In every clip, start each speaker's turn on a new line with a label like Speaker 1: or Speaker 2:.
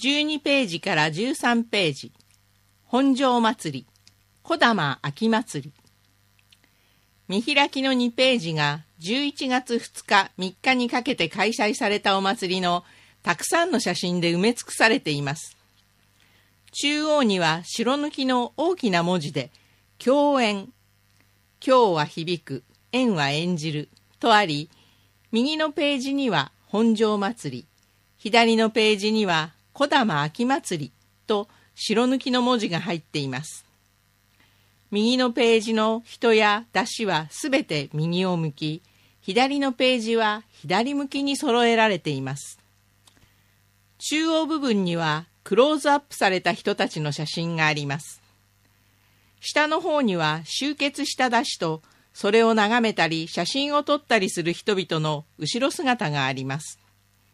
Speaker 1: 12ページから13ページ、本庄祭り、小玉秋祭り。見開きの2ページが11月2日、3日にかけて開催されたお祭りのたくさんの写真で埋め尽くされています。中央には白抜きの大きな文字で、狂演、狂は響く、演は演じるとあり、右のページには本庄祭り、左のページには小玉秋祭りと白抜きの文字が入っています。右のページの人や出汁はすべて右を向き、左のページは左向きに揃えられています。中央部分にはクローズアップされた人たちの写真があります。下の方には集結した出汁と、それを眺めたり写真を撮ったりする人々の後ろ姿があります。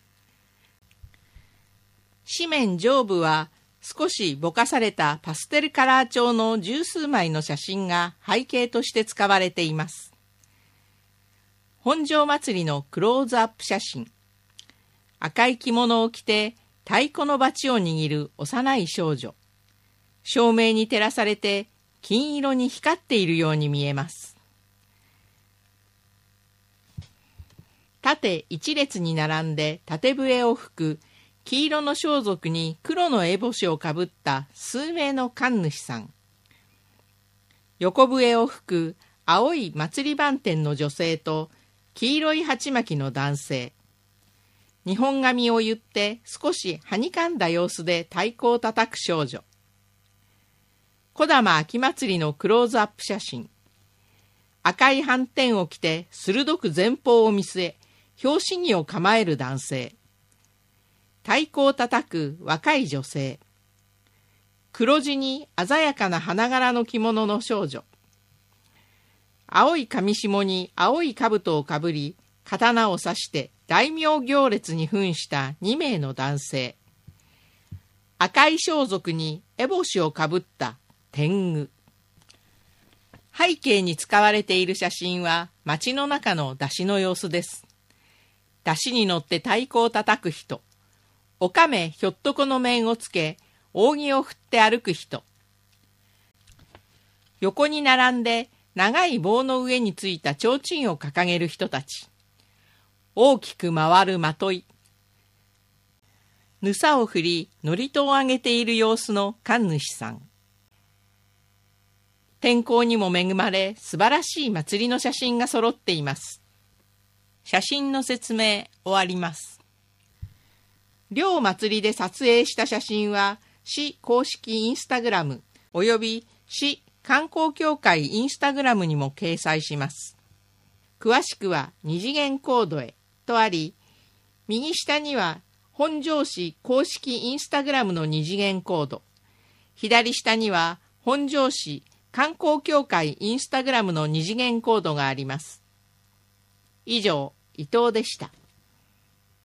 Speaker 1: 紙面上部は少しぼかされたパステルカラー調の十数枚の写真が背景として使われています。本庄祭りのクローズアップ写真。赤い着物を着て太鼓のバチを握る幼い少女。照明に照らされて金色に光っているように見えます。縦一列に並んで縦笛を吹く黄色の装束に黒の烏帽子をかぶった数名の神主さん。横笛を吹く青い祭り番店の女性と黄色い鉢巻きの男性。日本髪を結って少しはにかんだ様子で太鼓を叩く少女。小玉秋祭りのクローズアップ写真。赤い斑点を着て鋭く前方を見据え、拍子木を構える男性。太鼓を叩く若い女性。黒地に鮮やかな花柄の着物の少女。青い上下に青い兜をかぶり、刀を刺して大名行列に扮した2名の男性。赤い装束に烏帽子をかぶった天狗。背景に使われている写真は街の中の山車の様子です。山車に乗って太鼓を叩く人。おかめひょっとこの面をつけ、扇を振って歩く人。横に並んで長い棒の上についた提灯を掲げる人たち。大きく回るまとい。ぬさを振り、祝詞を上げている様子の神主さん。天候にも恵まれ、素晴らしい祭りの写真が揃っています。写真の説明終わります。両祭りで撮影した写真は、市公式インスタグラムおよび市観光協会インスタグラムにも掲載します。詳しくは二次元コードへとあり、右下には本庄市公式インスタグラムの二次元コード、左下には本庄市観光協会インスタグラムの二次元コードがあります。以上、伊藤でした。